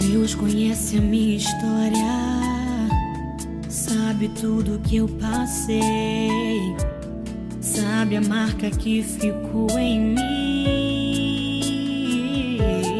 Deus conhece a minha história, sabe tudo que eu passei, sabe a marca que ficou em mim,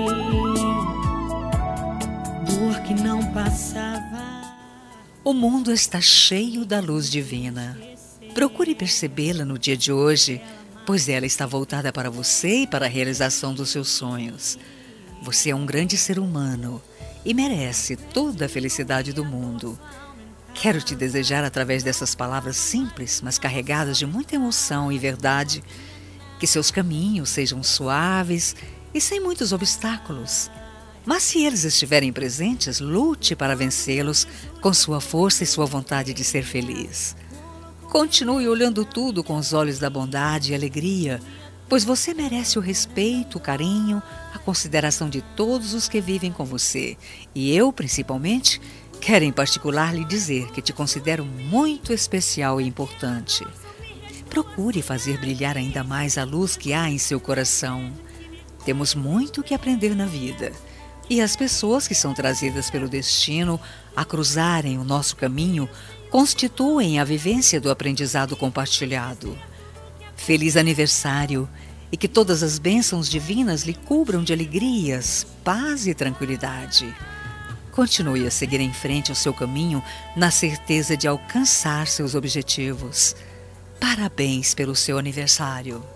dor que não passava. O mundo está cheio da luz divina. Procure percebê-la no dia de hoje, pois ela está voltada para você e para a realização dos seus sonhos. Você é um grande ser humano e merece toda a felicidade do mundo. Quero te desejar, através dessas palavras simples, mas carregadas de muita emoção e verdade, que seus caminhos sejam suaves e sem muitos obstáculos. Mas se eles estiverem presentes, lute para vencê-los com sua força e sua vontade de ser feliz. Continue olhando tudo com os olhos da bondade e alegria, pois você merece o respeito, o carinho, a consideração de todos os que vivem com você. E eu, principalmente, quero em particular lhe dizer que te considero muito especial e importante. Procure fazer brilhar ainda mais a luz que há em seu coração. Temos muito que aprender na vida. E as pessoas que são trazidas pelo destino a cruzarem o nosso caminho constituem a vivência do aprendizado compartilhado. Feliz aniversário e que todas as bênçãos divinas lhe cubram de alegrias, paz e tranquilidade. Continue a seguir em frente ao seu caminho na certeza de alcançar seus objetivos. Parabéns pelo seu aniversário.